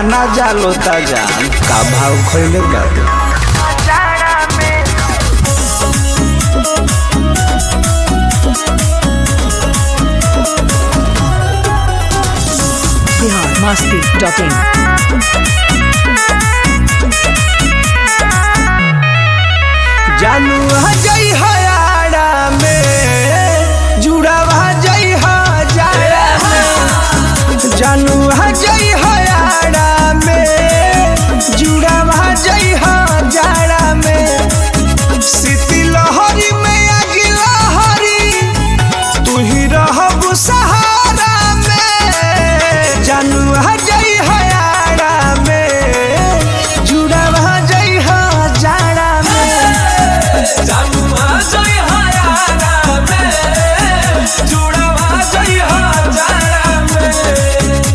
आना जालो ता जान का भाव खोले बाटे। biharmasti.in जानू जई हयाड़ा में जुड़ावा जई हजारा में। जानू जई हयाड़ा में जुड़ावा जई हजारा में। सीती लहरी में आगी लहरी तू ही रहबू सहारा में। जानू जई हयाड़ा में जुड़ावा जई हजारा में। जानुआ जय हयारा में जुड़ावा जय हजारा में।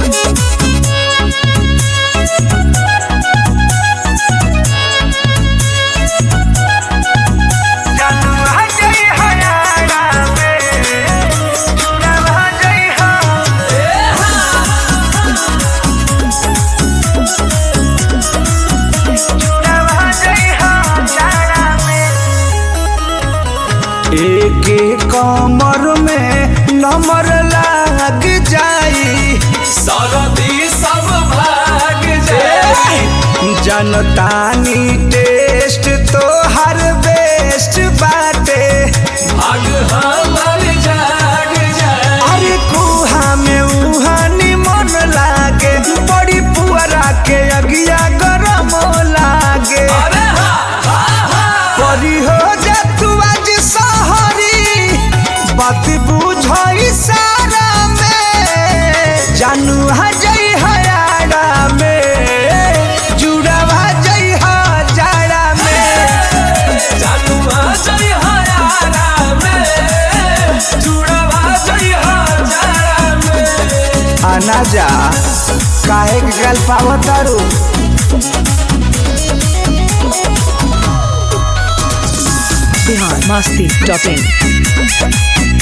जानुआ जई हयारा में जुड़ावा जई जुड़ावा जई हजारा में। एक कमर में नंबर लाग जाई सरदी सब भाग जाए जनतानी टेस्ट तो हर बेस्ट बाटे। भाग हमर जाग जाए अरे कुहा में उहानी मन लागे बड़ी पुअरा के अगिया गरम लागे। अरे हा हा हा परी हो जा तू आज सहरी बात बुझई सारा में। जानू जई हयाड़ा में जुड़ावा जई हजारा में। जानुआ जय हयारा में जुड़ावा जय हजारा में। आना जा काहे के गल पावतारू। biharmasti.in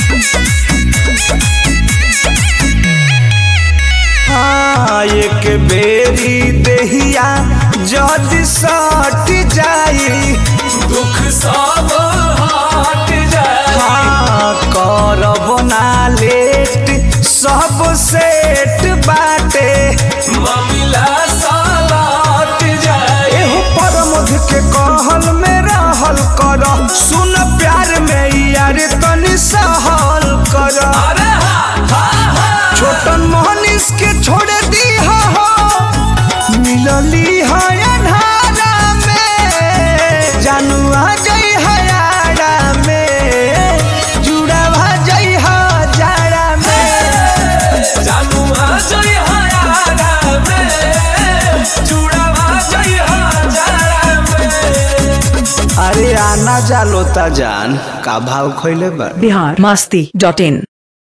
हाँ एक बेरी देहिया जद सट जाई दुख सब हट जाए हाँ करब ना लेट सब सेट बाटे। मामला सालट जाए एहो परमध के कहल में रहल कर सुन प्यार में यार तनी सहल कर। अरे हा हा हा छोटन मोहनिस के छोड़ दी हो मिलली है अन्हारा में। जानू जई हयाड़ा में जुड़ावा जई हजारा में। जानुआ जय हयारा में जुड़ावा जय हजारा में। अरे आना जालो ता जान का भाव खोले बा। biharmasti.in